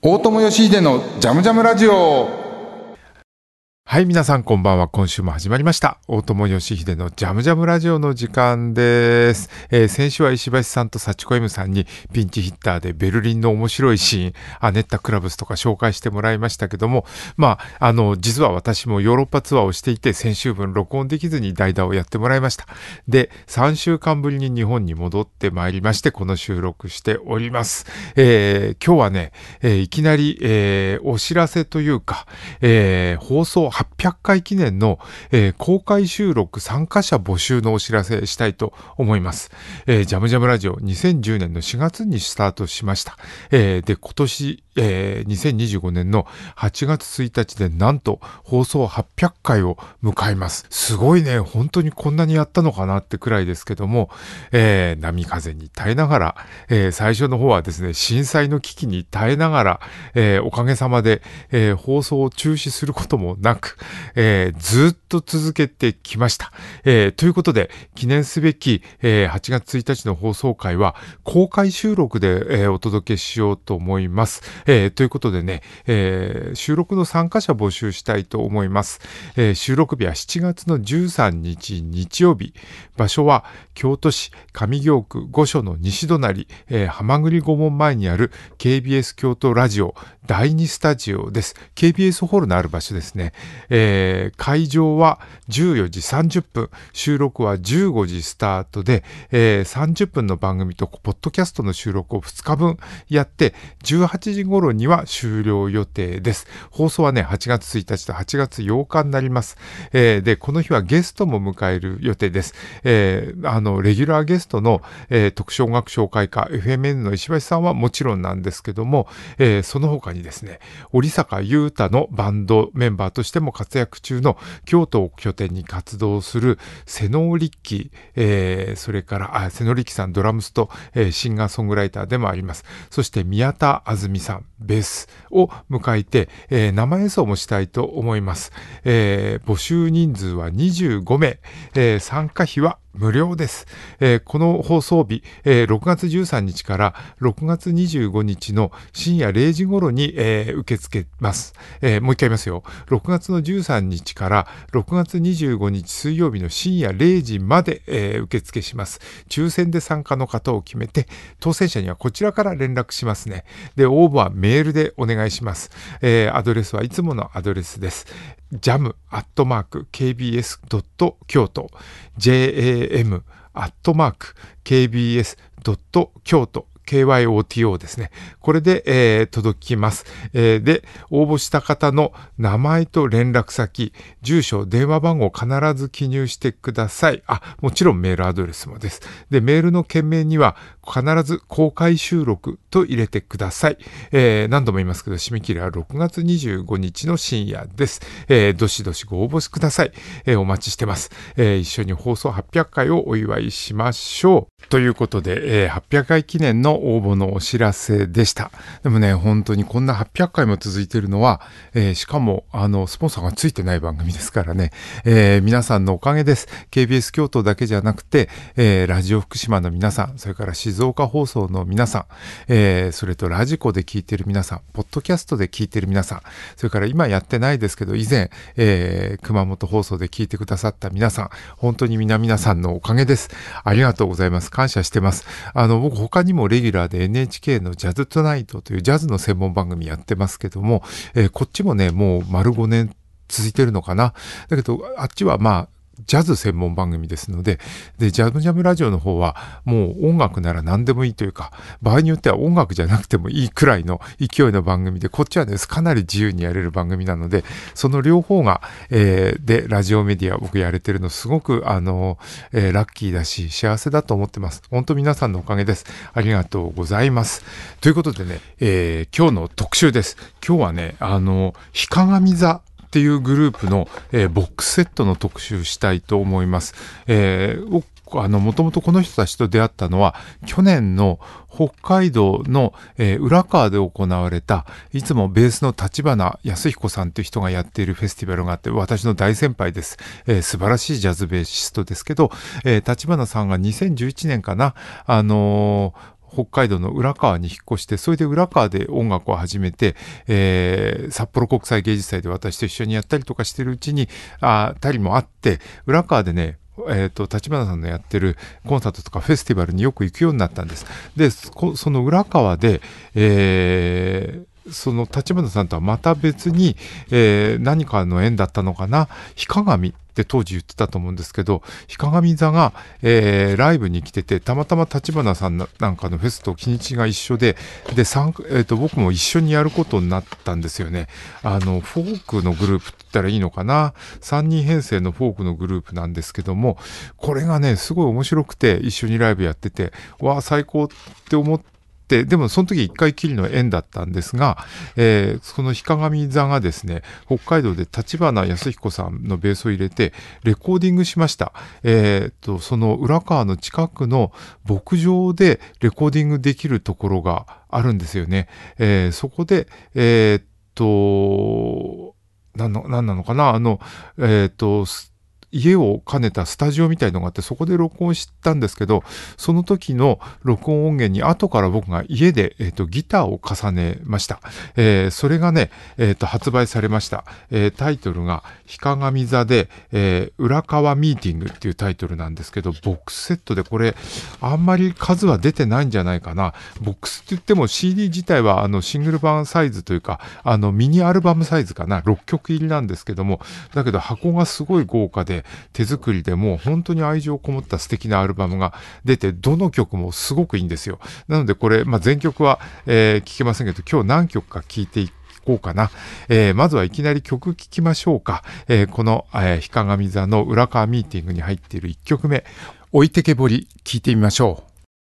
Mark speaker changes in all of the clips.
Speaker 1: 大友義秀のジャムジャムラジオ。
Speaker 2: はい、皆さんこんばんは。今週も始まりました大友義秀のジャムジャムラジオの時間です。先週は石橋さんと幸子 M さんにピンチヒッターでベルリンの面白いシーン、アネッタクラブスとか紹介してもらいましたけども、実は私もヨーロッパツアーをしていて、先週分録音できずに代打をやってもらいました。で、3週間ぶりに日本に戻ってまいりまして、この収録しております。今日はね、いきなり、お知らせというか、放送800回記念の、公開収録参加者募集のお知らせしたいと思います。ジャムジャムラジオ2010年の4月にスタートしました。で、今年、2025年の8月1日でなんと放送800回を迎えます。すごいね、本当にこんなにやったのかなってくらいですけども、波風に耐えながら、最初の方はですね、震災の危機に耐えながら、おかげさまで、放送を中止することもなく、ずっと続けてきました。ということで、記念すべき、8月1日の放送回は公開収録で、お届けしようと思います。ということでね、収録の参加者募集したいと思います。収録日は7月の13日日曜日。場所は京都市上京区御所の西隣、浜栗御門前にある KBS 京都ラジオ第2スタジオです。KBS ホールのある場所ですね。会場は14時30分、収録は15時スタートで、30分の番組とポッドキャストの収録を2日分やって、18時頃には終了予定です。放送はね、8月1日と8月8日になります。で、この日はゲストも迎える予定です。レギュラーゲストの、特殊音楽紹介家 FMN の石橋さんはもちろんなんですけども、その他にですね、織坂優太のバンドメンバーとしても活躍中の京都を拠点に活動する瀬能力樹、それから瀬能力樹さんドラムスと、シンガーソングライターでもあります。そして宮田あずみさんベースを迎えて、生演奏もしたいと思います。募集人数は25名、参加費は無料です。この放送日、6月13日から6月25日の深夜0時頃に、受け付けます。もう一回言いますよ。6月の13日から6月25日水曜日の深夜0時まで、受付します。抽選で参加の方を決めて、当選者にはこちらから連絡しますね。で、応募はメールでお願いします。アドレスはいつものアドレスです。jam@kbs.kyoto jam@kbs.kyoto KYOTO ですね。これで、届きます。で、応募した方の名前と連絡先、住所、電話番号を必ず記入してください。もちろんメールアドレスもです。で、メールの件名には必ず公開収録と入れてください。何度も言いますけど、締め切りは6月25日の深夜です。どしどしご応募ください。お待ちしてます。一緒に放送800回をお祝いしましょう。ということで、800回記念の応募のお知らせでした。でもね、本当にこんな800回も続いているのは、しかもスポンサーがついてない番組ですからね、皆さんのおかげです。KBS 京都だけじゃなくて、ラジオ福島の皆さん、それから静岡放送の皆さん、それとラジコで聞いている皆さん、ポッドキャストで聞いている皆さん、それから今やってないですけど以前、熊本放送で聞いてくださった皆さん、本当に皆さんのおかげです。ありがとうございます。感謝してます。僕他にもレギュラーで NHK のジャズトゥナイトというジャズの専門番組やってますけども、こっちもね、もう丸5年続いてるのかな。だけど、あっちはジャズ専門番組ですので、ジャムジャムラジオの方はもう音楽なら何でもいいというか、場合によっては音楽じゃなくてもいいくらいの勢いの番組で、こっちはね、かなり自由にやれる番組なので、その両方が、で、ラジオメディア僕やれてるのすごく、ラッキーだし、幸せだと思ってます。本当皆さんのおかげです。ありがとうございます。ということでね、今日の特集です。今日はね、氷鏡座っていうグループの、ボックスセットの特集したいと思います。もともとこの人たちと出会ったのは去年の北海道の、浦川で行われたいつもベースの立花康彦さんという人がやっているフェスティバルがあって、私の大先輩です。素晴らしいジャズベーシストですけど、立花さんが2011年かな、 北海道の浦川に引っ越して、それで浦川で音楽を始めて、札幌国際芸術祭で私と一緒にやったりとかしてるうちに、たりもあって、浦川でね、立花さんのやってるコンサートとかフェスティバルによく行くようになったんです。で、その浦川で、その立花さんとはまた別に、何かの縁だったのかな、氷鏡って当時言ってたと思うんですけど、氷鏡座が、ライブに来てて、たまたま立花さんなんかのフェスと日にちが一緒で、僕も一緒にやることになったんですよね。フォークのグループって言ったらいいのかな、3人編成のフォークのグループなんですけども、これがねすごい面白くて、一緒にライブやってて、わあ最高って思って、でもその時一回きりの縁だったんですが、その氷鏡座がですね、北海道で立花康彦さんのベースを入れてレコーディングしました。その浦川の近くの牧場でレコーディングできるところがあるんですよね。そこで何なのかな、家を兼ねたスタジオみたいのがあって、そこで録音したんですけど、その時の録音音源に後から僕が家で、ギターを重ねました。それがね、発売されました。タイトルが氷鏡座で、浦川ミーティングっていうタイトルなんですけど、ボックスセットでこれあんまり数は出てないんじゃないかな。ボックスって言っても CD 自体はシングル版サイズというかミニアルバムサイズかな、6曲入りなんですけども、だけど箱がすごい豪華で、手作りでもう本当に愛情こもった素敵なアルバムが出て、どの曲もすごくいいんですよ。なのでこれ、全曲は、聴けませんけど、今日何曲か聴いていこうかな。まずはいきなり曲聴きましょうか。この、氷鏡座の浦川ミーティングに入っている1曲目、置いてけぼり、聴いてみましょう。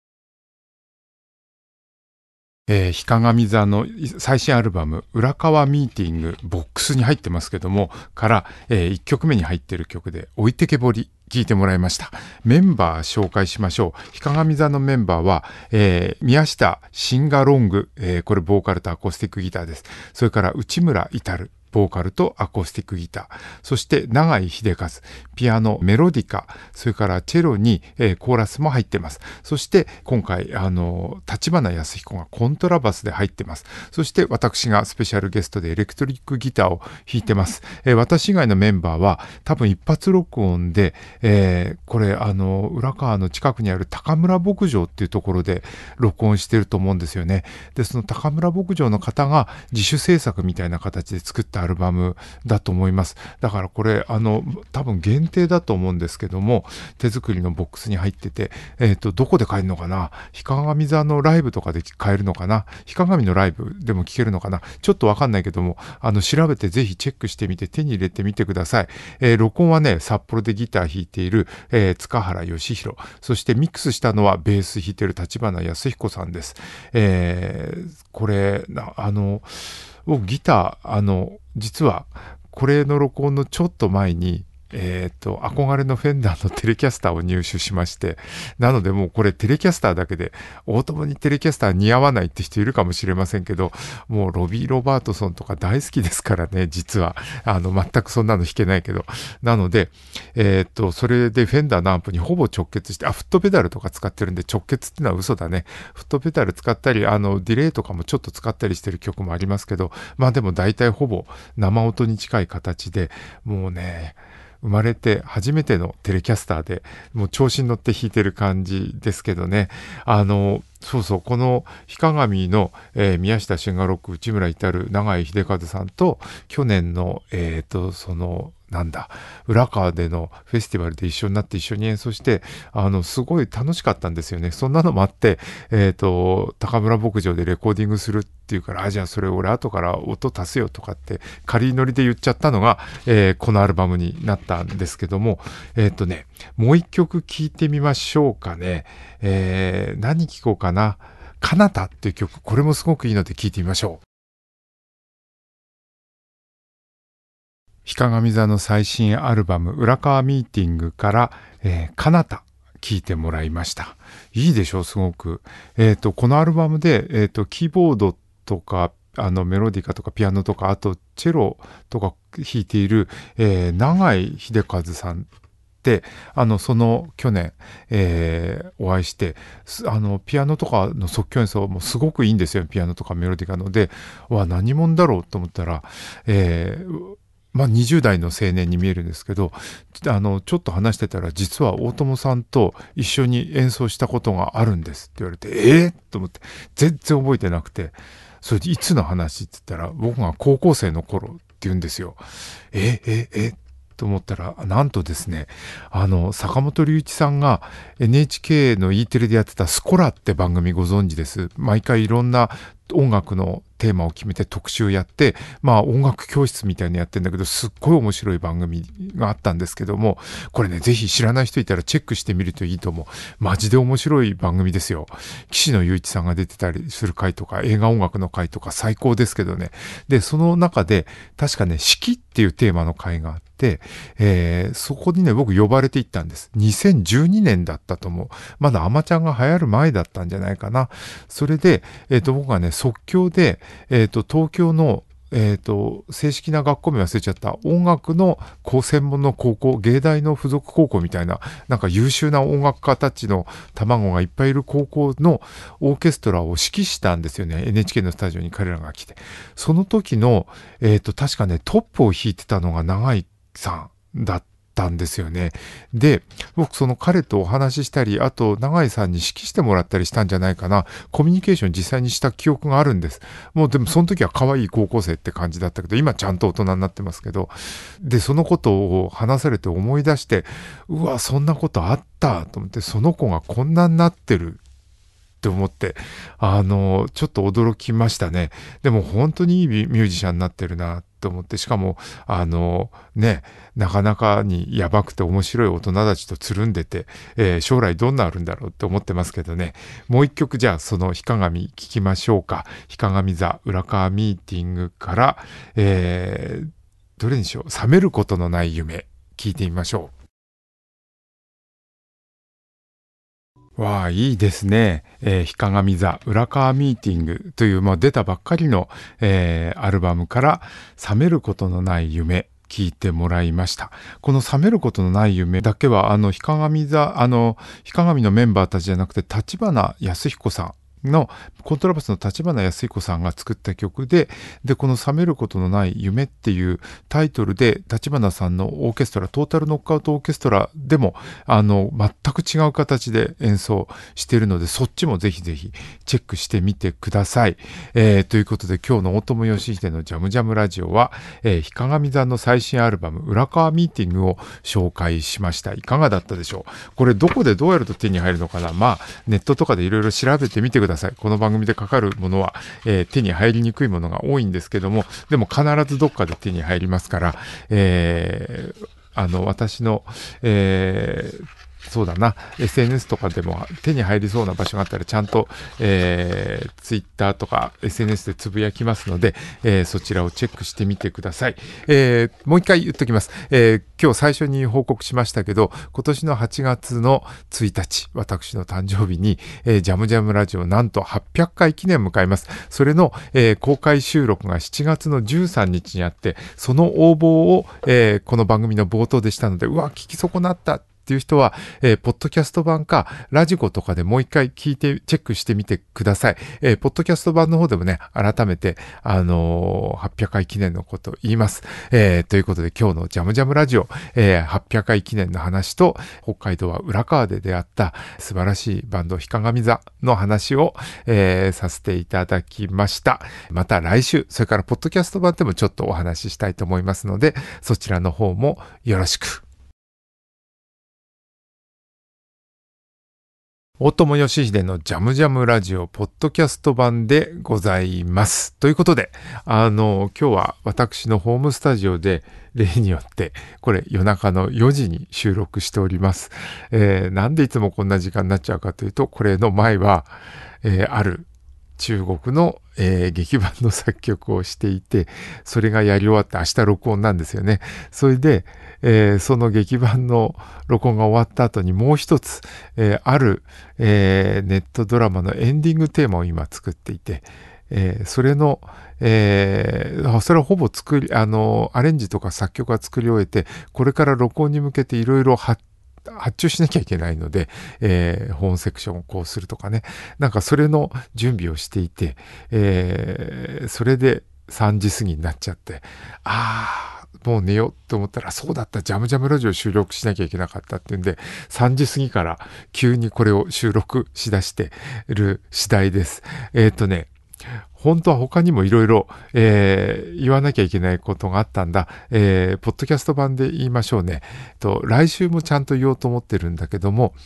Speaker 2: 氷鏡座の最新アルバム浦川ミーティングボックスに入ってますけどもから、1曲目に入っている曲で置いてけぼり聞いてもらいました。メンバー紹介しましょう。氷鏡座のメンバーは、宮下シンガロング、これボーカルとアコースティックギターです。それから内村至ボーカルとアコースティックギター、そして永井秀和ピアノメロディカ、それからチェロに、コーラスも入ってます。そして今回立花康彦がコントラバスで入ってます。そして私がスペシャルゲストでエレクトリックギターを弾いてます。私以外のメンバーは多分一発録音で、これ浦川の近くにある高村牧場っていうところで録音してると思うんですよね。でその高村牧場の方が自主制作みたいな形で作ったアルバムだと思います。だからこれ多分限定だと思うんですけども、手作りのボックスに入ってて、どこで買えるのかな、氷鏡座のライブとかで買えるのかな、氷鏡のライブでも聴けるのかな、ちょっとわかんないけども調べてぜひチェックしてみて手に入れてみてください。録音はね札幌でギター弾いている、塚原義弘、そしてミックスしたのはベース弾いている立花康彦さんです。これ僕ギター実はこれの録音のちょっと前に憧れのフェンダーのテレキャスターを入手しまして、なのでもうこれテレキャスターだけで、大友にテレキャスター似合わないって人いるかもしれませんけど、もうロビー・ロバートソンとか大好きですからね、実は。全くそんなの弾けないけど。なので、それでフェンダーのアンプにほぼ直結して、フットペダルとか使ってるんで直結っていうのは嘘だね。フットペダル使ったり、ディレイとかもちょっと使ったりしてる曲もありますけど、でも大体ほぼ生音に近い形で、もうね、生まれて初めてのテレキャスターでもう調子に乗って弾いてる感じですけどね。そうそう、この氷鏡の、宮下俊吾六、内村至、永井秀和さんと去年の浦川でのフェスティバルで一緒になって一緒に演奏して、すごい楽しかったんですよね。そんなのもあって、高村牧場でレコーディングするっていうから、じゃあそれ俺後から音足すよとかって仮乗りで言っちゃったのが、このアルバムになったんですけども、もう一曲聴いてみましょうかね。何聴こうかな。かなたっていう曲、これもすごくいいので聴いてみましょう。氷鏡座の最新アルバム浦川ミーティングから、かなた聴いてもらいました。いいでしょう、すごく。このアルバムで、キーボードとかメロディカとかピアノとか、あとチェロとか弾いている、永井秀和さんで、その去年、お会いして、ピアノとかの即興演奏もすごくいいんですよ。ピアノとかメロディカので、何者だろうと思ったら、20代の青年に見えるんですけど、ちょっと話してたら、実は大友さんと一緒に演奏したことがあるんですって言われて、と思って、全然覚えてなくて、それでいつの話って言ったら、僕が高校生の頃って言うんですよ。と思ったら、なんとですね、坂本龍一さんが NHK の E テレでやってたスコラって番組ご存知です。毎回いろんな音楽のテーマを決めて特集やって、音楽教室みたいにやってんだけど、すっごい面白い番組があったんですけども、これね、ぜひ知らない人いたらチェックしてみるといいと思う。マジで面白い番組ですよ。岸野雄一さんが出てたりする回とか、映画音楽の回とか最高ですけどね。で、その中で、確かね、四季っていうテーマの回があって、そこにね、僕呼ばれて行ったんです。2012年だったと思う。まだアマちゃんが流行る前だったんじゃないかな。それで、僕がね、即興で、東京の、正式な学校名忘れちゃった音楽の専門の高校、芸大の付属高校みたいな、なんか優秀な音楽家たちの卵がいっぱいいる高校のオーケストラを指揮したんですよね。NHK のスタジオに彼らが来て。その時の、確かね、トップを弾いてたのが永井さんだったんですよね。で、僕その彼とお話ししたり、あと永井さんに指揮してもらったりしたんじゃないかな。コミュニケーション実際にした記憶があるんです。もうでもその時は可愛い高校生って感じだったけど、今ちゃんと大人になってますけど、で、そのことを話されて思い出して、うわ、そんなことあったと思って、その子がこんなになってるって思って、ちょっと驚きましたね。でも本当にいいミュージシャンになってるなと思って、しかも、なかなかにやばくて面白い大人たちとつるんでて、将来どんなあるんだろうって思ってますけどね。もう一曲じゃあその氷鏡聞きましょうか。氷鏡座浦川ミーティングから、どれにしよう。覚めることのない夢。聞いてみましょう。わあ、いいですね。氷鏡座浦川ミーティングという、出たばっかりの、アルバムから覚めることのない夢聞いてもらいました。この覚めることのない夢だけは、氷鏡のメンバーたちじゃなくて、立花康彦さんのコントラバスの立花康彦さんが作った曲で、この覚めることのない夢っていうタイトルで立花さんのオーケストラ、トータルノックアウトオーケストラでも全く違う形で演奏しているので、そっちもぜひぜひチェックしてみてください。ということで今日の大友義秀のジャムジャムラジオは、氷鏡座の最新アルバム浦川ミーティングを紹介しました。いかがだったでしょう。これどこでどうやると手に入るのかな。ネットとかでいろいろ調べてみてください。この番組でかかるものは、手に入りにくいものが多いんですけども、でも必ずどっかで手に入りますから、私の、そうだな、SNS とかでも手に入りそうな場所があったらちゃんと、Twitter とか SNS でつぶやきますので、そちらをチェックしてみてください。もう一回言っときます。今日最初に報告しましたけど、今年の8月の1日、私の誕生日に、ジャムジャムラジオなんと800回記念迎えます。それの、公開収録が7月の13日にあって、その応募を、この番組の冒頭でしたので、聞き損なったっていう人は、ポッドキャスト版かラジコとかでもう一回聞いてチェックしてみてください。ポッドキャスト版の方でもね、改めて800回記念のことを言います。ということで今日のジャムジャムラジオ、800回記念の話と北海道は浦川で出会った素晴らしいバンド氷鏡座の話を、させていただきました。また来週、それからポッドキャスト版でもちょっとお話ししたいと思いますので、そちらの方もよろしく。大友義秀のジャムジャムラジオポッドキャスト版でございます。ということで、今日は私のホームスタジオで例によって、これ夜中の4時に収録しております。なんでいつもこんな時間になっちゃうかというと、これの前は、ある中国の、劇版の作曲をしていて、それがやり終わって明日録音なんですよね。それで、その劇版の録音が終わった後にもう一つ、ある、ネットドラマのエンディングテーマを今作っていて、それの、それはほぼアレンジとか作曲は作り終えて、これから録音に向けていろいろ発発注しなきゃいけないので、保温セクションをこうするとかね、なんかそれの準備をしていて、それで3時過ぎになっちゃって、もう寝ようと思ったら、そうだった、ジャムジャムラジオ収録しなきゃいけなかったっていうんで、3時過ぎから急にこれを収録しだしてる次第です。本当は他にもいろいろ言わなきゃいけないことがあったんだ。ポッドキャスト版で言いましょうね。来週もちゃんと言おうと思ってるんだけども、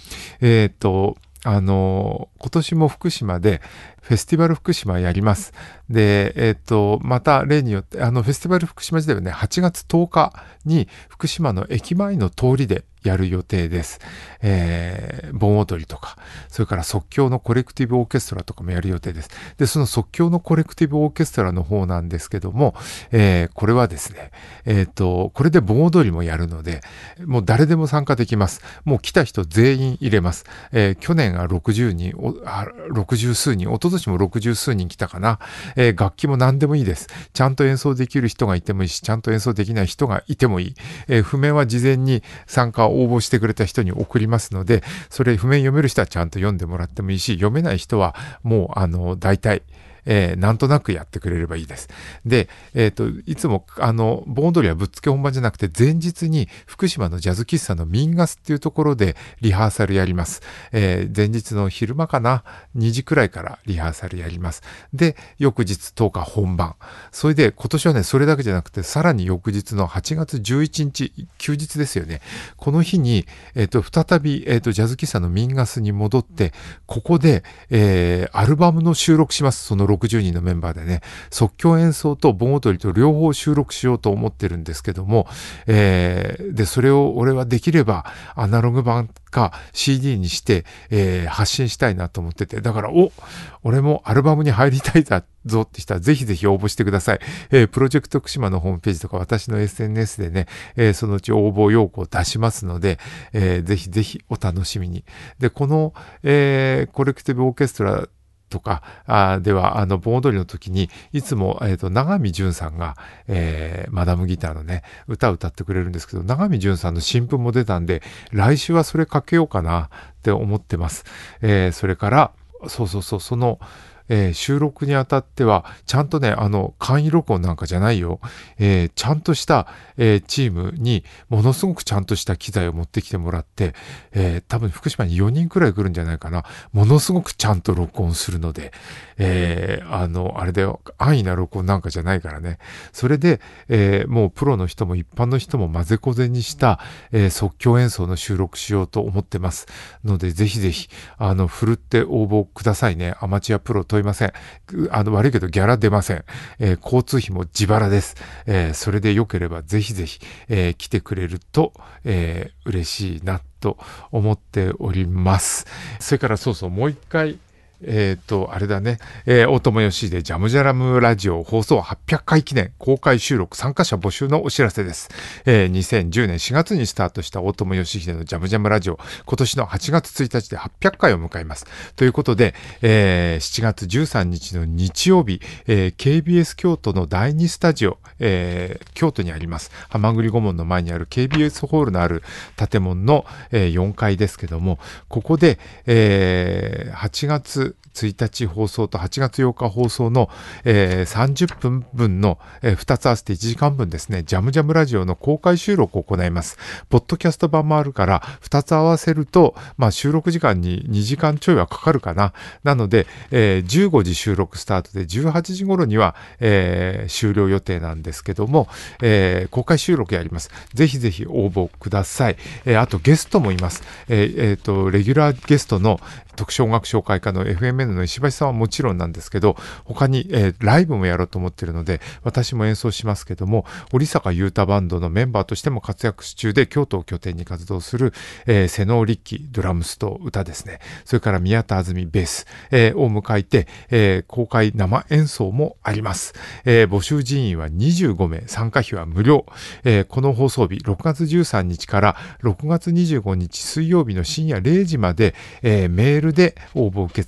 Speaker 2: 今年も福島でフェスティバル福島やります。で、また例によって、フェスティバル福島自体はね、8月10日に福島の駅前の通りでやる予定です。盆踊りとか、それから即興のコレクティブオーケストラとかもやる予定です。で、その即興のコレクティブオーケストラの方なんですけども、これはですね、これで盆踊りもやるので、もう誰でも参加できます。もう来た人全員入れます。去年は60人、60数人、一昨年も60数人来たかな。楽器も何でもいいです。ちゃんと演奏できる人がいてもいいし、ちゃんと演奏できない人がいてもいい。譜面は事前に参加応募してくれた人に送りますので、それ譜面読める人はちゃんと読んでもらってもいいし、読めない人はもう大体なんとなくやってくれればいいです。で、いつも盆踊りはぶっつけ本番じゃなくて、前日に福島のジャズ喫茶のミンガスっていうところでリハーサルやります。前日の昼間かな、2時くらいからリハーサルやります。で、翌日10日本番。それで今年はね、それだけじゃなくて、さらに翌日の8月11日、休日ですよね。この日に、再び、ジャズ喫茶のミンガスに戻って、ここで、アルバムの収録します。その60人のメンバーでね、即興演奏と盆踊りと両方収録しようと思ってるんですけども、で、それを俺はできればアナログ版か CD にして、発信したいなと思ってて、だから、俺もアルバムに入りたいぞって人はぜひぜひ応募してください。プロジェクト福島のホームページとか私の SNS でね、そのうち応募要項を出しますので、ぜひぜひお楽しみに。で、この、コレクティブオーケストラとかでは、盆踊りの時にいつも、長見純さんが、マダムギターのね、歌を歌ってくれるんですけど、長見純さんの新譜も出たんで、来週はそれかけようかなって思ってます。それから、その、収録にあたっては、ちゃんとね、簡易録音なんかじゃないよ。ちゃんとした、チームに、ものすごくちゃんとした機材を持ってきてもらって、多分福島に4人くらい来るんじゃないかな。ものすごくちゃんと録音するので、あれだよ、安易な録音なんかじゃないからね。それで、もうプロの人も一般の人も混ぜこぜにした、即興演奏の収録しようと思ってます。ので、ぜひぜひ、ふるって応募くださいね。アマチュアプロ問いません。悪いけどギャラ出ません。交通費も自腹です。それでよければぜひぜひ、来てくれると、嬉しいなと思っております。それからもう一回、あれだね、大友よしでジャムジャラムラジオ放送800回記念公開収録参加者募集のお知らせです。2010年4月にスタートした大友よしひでのジャムジャムラジオ、今年の8月1日で800回を迎えます。ということで、7月13日の日曜日、KBS 京都の第2スタジオ、京都にあります。浜栗御門の前にある KBS ホールのある建物の、4階ですけども、ここで、8月1日放送と8月8日放送の、30分分の、2つ合わせて1時間分ですね、ジャムジャムラジオの公開収録を行います。ポッドキャスト版もあるから2つ合わせると、収録時間に2時間ちょいはかかるかな。なので、15時収録スタートで18時頃には、終了予定なんですけども、公開収録やります。ぜひぜひ応募ください。あとゲストもいます。レギュラーゲストの特殊音楽紹介家の FMN の石橋さんはもちろんなんですけど、他に、ライブもやろうと思っているので、私も演奏しますけども、織坂優太バンドのメンバーとしても活躍中で、京都を拠点に活動する、瀬能力樹ドラムスと歌ですね。それから宮田あずみベース、を迎えて、公開生演奏もあります。募集人員は25名、参加費は無料。この放送日、6月13日から6月25日水曜日の深夜0時まで、メールで応募を受け付けてます。 。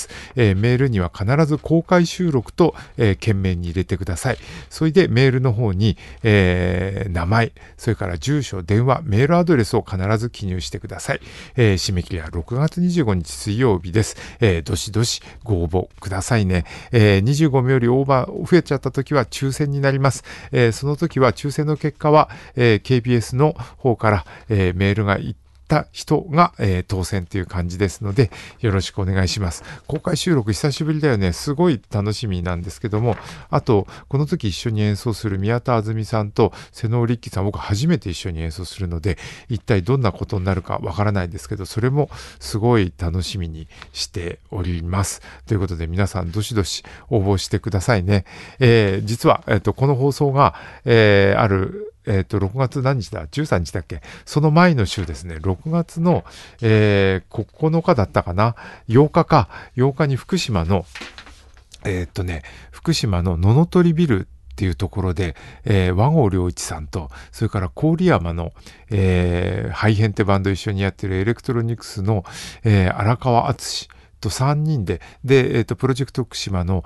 Speaker 2: メールには必ず公開収録と、件名に入れてください。それでメールの方に、名前、それから住所、電話、メールアドレスを必ず記入してください。締め切りは6月25日水曜日です。どしどしご応募くださいね。25名よりオーバー増えちゃった時は抽選になります。その時は抽選の結果は、KBS の方から、メールが行った人が、当選という感じですので、よろしくお願いします。公開収録久しぶりだよね。すごい楽しみなんですけども、あとこの時一緒に演奏する宮田あずみさんと瀬能力さん、僕初めて一緒に演奏するので、一体どんなことになるかわからないですけど、それもすごい楽しみにしております。ということで皆さんどしどし応募してくださいね。実は、この放送が、ある6月何日だ ?13 日だっけ？その前の週ですね、6月の、9日だったかな ?8 日か。8日に福島の、福島の野々取ビルっていうところで、和合良一さんと、それから郡山の、ハイヘンってバンド一緒にやってるエレクトロニクスの、荒川敦と3人で、プロジェクト福島の、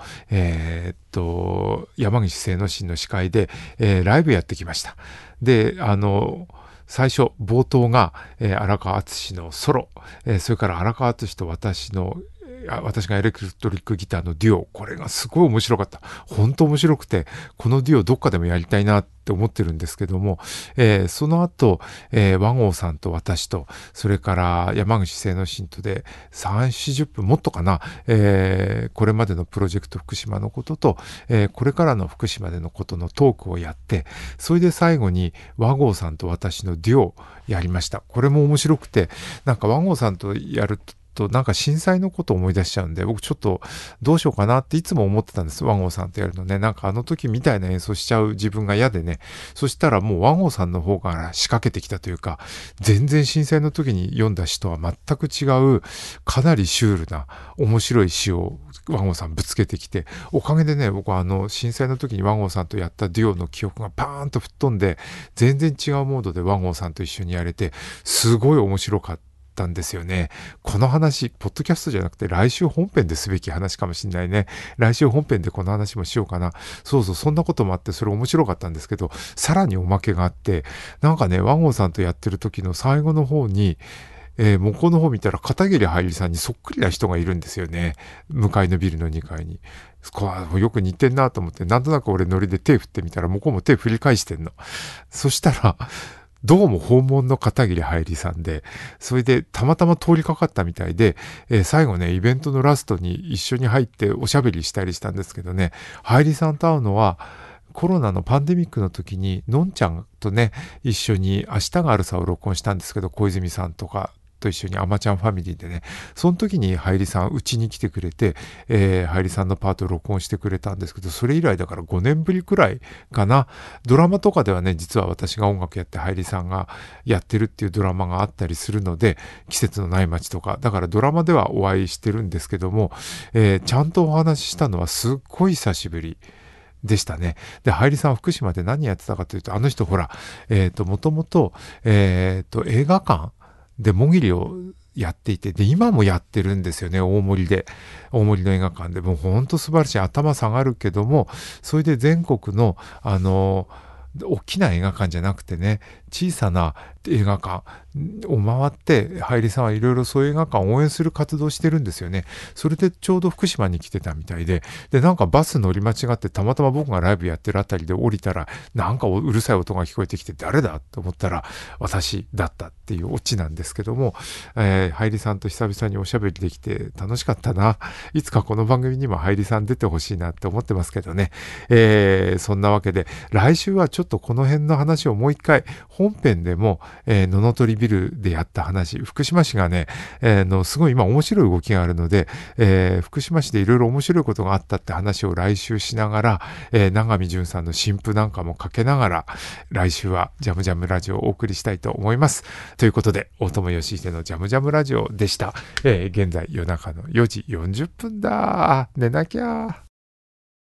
Speaker 2: 山口清之進の司会で、ライブやってきました。で、最初、冒頭が、荒川敦のソロ、それから荒川敦と私がエレクトリックギターのデュオ、これがすごい面白かった。本当面白くて、このデュオどっかでもやりたいなって思ってるんですけども、その後、和合さんと私と、それから山口清之進とで3、40分もっとかな、これまでのプロジェクト福島のことと、これからの福島でのことのトークをやって、それで最後に和合さんと私のデュオやりました。これも面白くて、なんか和合さんとやるとなんか震災のことを思い出しちゃうんで、僕ちょっとどうしようかなっていつも思ってたんです。和合さんとやるのね。なんかあの時みたいな演奏しちゃう自分が嫌でね。そしたらもう和合さんの方から仕掛けてきたというか、全然震災の時に読んだ詩とは全く違う、かなりシュールな面白い詩を和合さんぶつけてきて、おかげでね、僕は震災の時に和合さんとやったデュオの記憶がパーンと吹っ飛んで、全然違うモードで和合さんと一緒にやれて、すごい面白かったんですよね。この話、ポッドキャストじゃなくて来週本編ですべき話かもしれないね。来週本編でこの話もしようかな。そうそう、そんなこともあってそれ面白かったんですけど、さらにおまけがあって、なんかね、和合さんとやってる時の最後の方に、向こうの方見たら片桐はいりさんにそっくりな人がいるんですよね。向かいのビルの2階に。よく似てんなと思って、なんとなく俺ノリで手振ってみたら向こうも手振り返してんの。そしたら、どうも訪問の片桐はいりさんで、それでたまたま通りかかったみたいで、最後ね、イベントのラストに一緒に入っておしゃべりしたりしたんですけどね、はいりさんと会うのは、コロナのパンデミックの時に、のんちゃんとね、一緒に明日があるさを録音したんですけど、小泉さんとか、と一緒にアマちゃんファミリーでね、その時にハイリさんうちに来てくれて、ハイリさんのパートを録音してくれたんですけど、それ以来だから5年ぶりくらいかな。ドラマとかではね、実は私が音楽やってハイリさんがやってるっていうドラマがあったりするので、季節のない街とか、だからドラマではお会いしてるんですけども、ちゃんとお話ししたのはすっごい久しぶりでしたね。で、ハイリさん福島で何やってたかというと、あの人ほら、もともと、映画館でもぎりをやっていて、で、今もやってるんですよね、大森の映画館で。もうほんと素晴らしい。頭下がるけども、それで全国の、大きな映画館じゃなくてね、小さな映画館を回って、ハイリさんはいろいろそういう映画館を応援する活動をしてるんですよね。それでちょうど福島に来てたみたいで、なんかバス乗り間違ってたまたま僕がライブやってるあたりで降りたら、なんかうるさい音が聞こえてきて、誰だと思ったら私だったっていうオチなんですけども、ハイリさんと久々におしゃべりできて楽しかったな。いつかこの番組にもハイリさん出てほしいなって思ってますけどね。そんなわけで、来週はちょっとこの辺の話をもう一回、本編でも、野々取ビルでやった話、福島市がね、すごい今面白い動きがあるので、福島市でいろいろ面白いことがあったって話を来週しながら、永見淳さんの新譜なんかもかけながら、来週はジャムジャムラジオをお送りしたいと思います。ということで、大友義秀のジャムジャムラジオでした。現在夜中の4時40分だ。寝なきゃ。